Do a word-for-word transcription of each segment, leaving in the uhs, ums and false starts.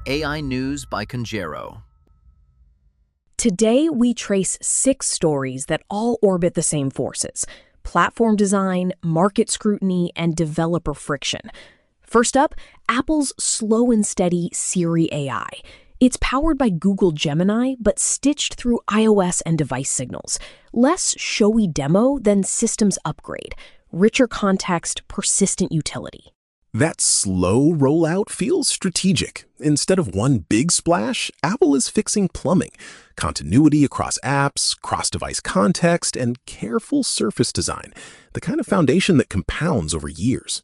A I News by Conjero. Today, we trace six stories that all orbit the same forces: platform design, market scrutiny, and developer friction. First up, Apple's slow and steady Siri A I. It's powered by Google Gemini, but stitched through iOS and device signals. Less showy demo than systems upgrade. Richer context, persistent utility. That slow rollout feels strategic. Instead of one big splash, Apple is fixing plumbing, continuity across apps, cross-device context, and careful surface design, the kind of foundation that compounds over years.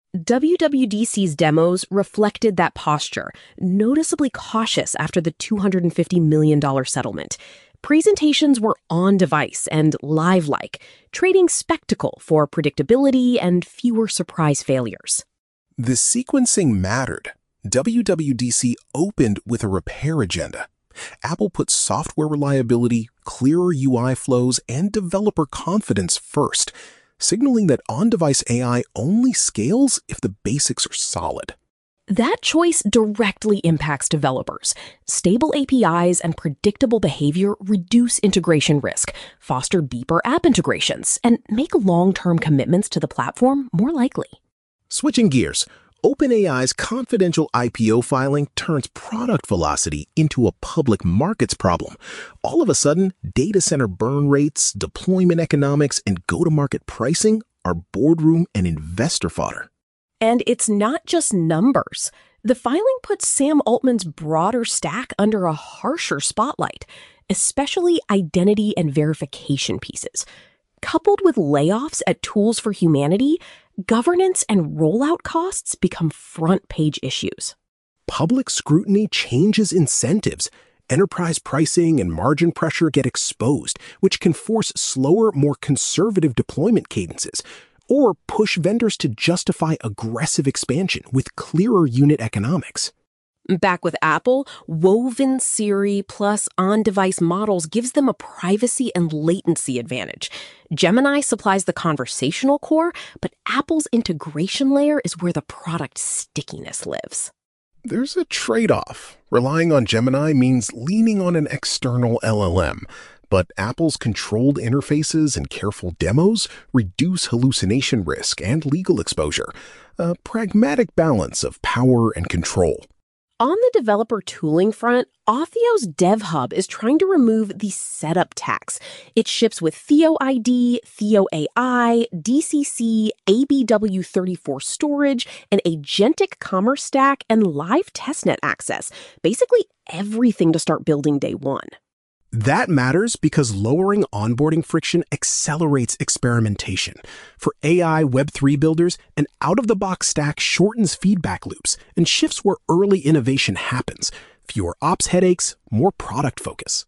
W W D C's demos reflected that posture, noticeably cautious after the two hundred fifty million dollars settlement. Presentations were on-device and live-like, trading spectacle for predictability and fewer surprise failures. The sequencing mattered. W W D C opened with a repair agenda. Apple put software reliability, clearer U I flows, and developer confidence first, signaling that on-device A I only scales if the basics are solid. That choice directly impacts developers. Stable A P Is and predictable behavior reduce integration risk, foster deeper app integrations, and make long-term commitments to the platform more likely. Switching gears, OpenAI's confidential I P O filing turns product velocity into a public markets problem. All of a sudden, data center burn rates, deployment economics, and go-to-market pricing are boardroom and investor fodder. And it's not just numbers. The filing puts Sam Altman's broader stack under a harsher spotlight, especially identity and verification pieces. Coupled with layoffs at Tools for Humanity, governance and rollout costs become front-page issues. Public scrutiny changes incentives. Enterprise pricing and margin pressure get exposed, which can force slower, more conservative deployment cadences, or push vendors to justify aggressive expansion with clearer unit economics. Back with Apple, woven Siri plus on-device models gives them a privacy and latency advantage. Gemini supplies the conversational core, but Apple's integration layer is where the product stickiness lives. There's a trade-off. Relying on Gemini means leaning on an external L L M, but Apple's controlled interfaces and careful demos reduce hallucination risk and legal exposure, a pragmatic balance of power and control. On the developer tooling front, Authio's DevHub is trying to remove the setup tax. It ships with Theo I D, Theo A I, D C C, A B W thirty-four storage, an agentic commerce stack, and live testnet access. Basically everything to start building day one. That matters because lowering onboarding friction accelerates experimentation. For A I Web three builders, an out-of-the-box stack shortens feedback loops and shifts where early innovation happens. Fewer ops headaches, more product focus.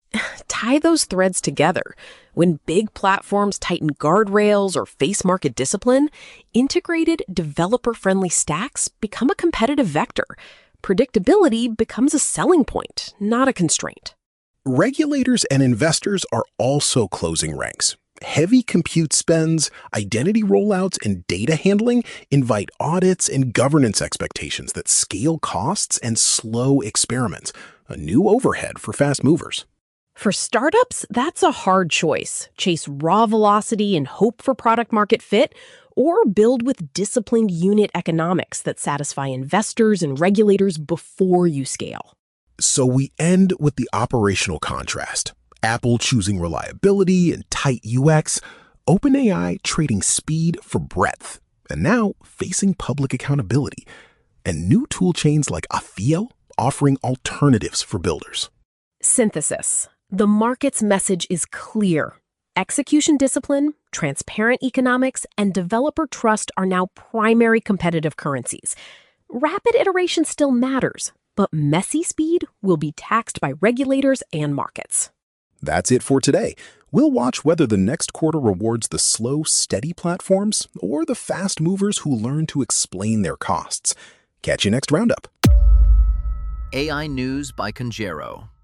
Tie those threads together. When big platforms tighten guardrails or face market discipline, integrated, developer-friendly stacks become a competitive vector. Predictability becomes a selling point, not a constraint. Regulators and investors are also closing ranks. Heavy compute spends, identity rollouts, and data handling invite audits and governance expectations that scale costs and slow experiments, a new overhead for fast movers. For startups, that's a hard choice. Chase raw velocity and hope for product market fit, or build with disciplined unit economics that satisfy investors and regulators before you scale. So we end with the operational contrast. Apple choosing reliability and tight U X, OpenAI trading speed for breadth, and now facing public accountability, and new tool chains like Authio offering alternatives for builders. Synthesis. The market's message is clear. Execution discipline, transparent economics, and developer trust are now primary competitive currencies. Rapid iteration still matters, but messy speed will be taxed by regulators and markets. That's it for today. We'll watch whether the next quarter rewards the slow, steady platforms or the fast movers who learn to explain their costs. Catch you next roundup. A I News by Conjero.